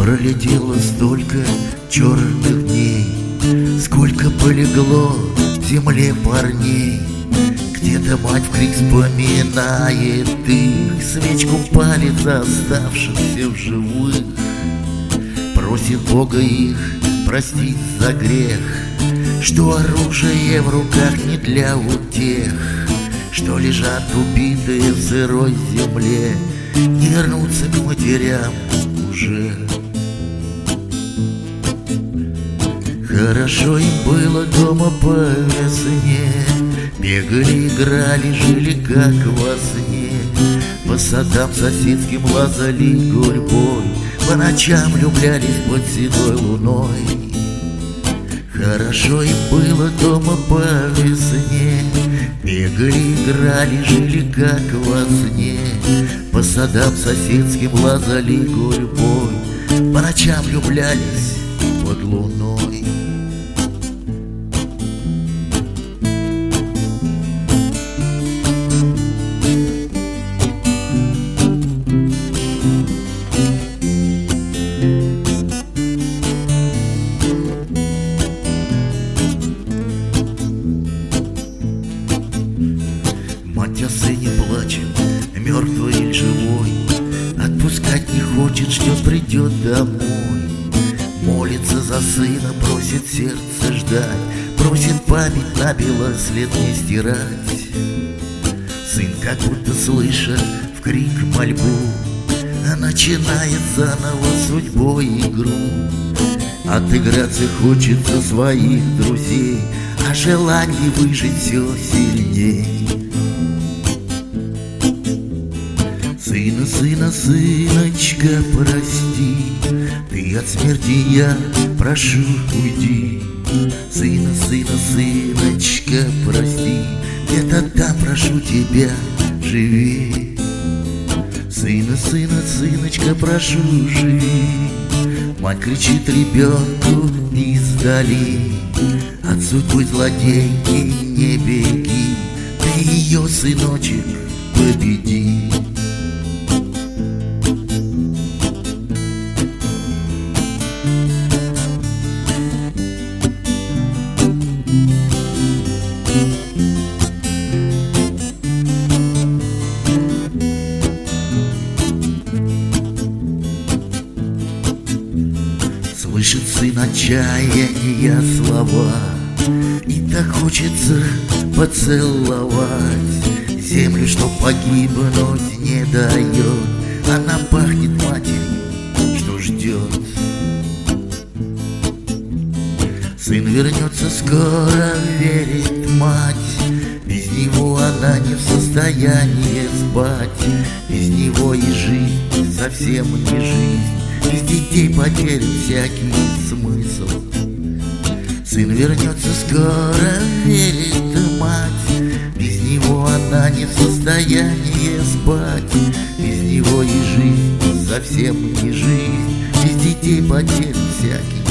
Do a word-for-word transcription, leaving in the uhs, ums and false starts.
Пролетело столько черных дней, сколько полегло в земле парней. Где-то мать в крик вспоминает их, свечку палит за оставшихся в живых. Просит Бога их простить за грех, что оружие в руках не для утех, что лежат убитые в сырой земле, не вернуться к матерям уже. Хорошо им было дома по весне, бегали, играли, жили как во сне. По садам соседским лазали гурьбой, по ночам влюблялись под седой луной. Хорошо им было дома по весне, бегали, играли, жили как во сне. По садам соседским лазали гурьбой, по ночам влюблялись под луной. Мать о сыне плачет, мертвый или живой, отпускать не хочет, ждет, придет домой. Молится за сына, просит сердце ждать, просит память набело след не стирать. Сын, как будто слышит в крик мольбу, начинает заново судьбой игру. Отыграться хочется своих друзей, а желание выжить все сильней. Сына, сына, сыночка, прости, ты от смерти я прошу уйди. Сына, сына, сыночка, прости, где-то там прошу тебя живи. Сына, сына, сыночка, прошу живи. Мать кричит ребенку издали, от судьбы злодейки не беги, ты ее, сыночек, победи. Слышит сын отчаяния слова, и так хочется поцеловать землю, что погибнуть не дает. Она пахнет матерью, что ждет. Сын вернется скоро, верит мать, без него она не в состоянии спать. Без него и жизнь совсем не жизнь, без детей потерян всякий смысл. Сын вернется скоро, верит мать, без него она не в состоянии спать. Без него и жизнь совсем не жизнь, без детей потерян всякий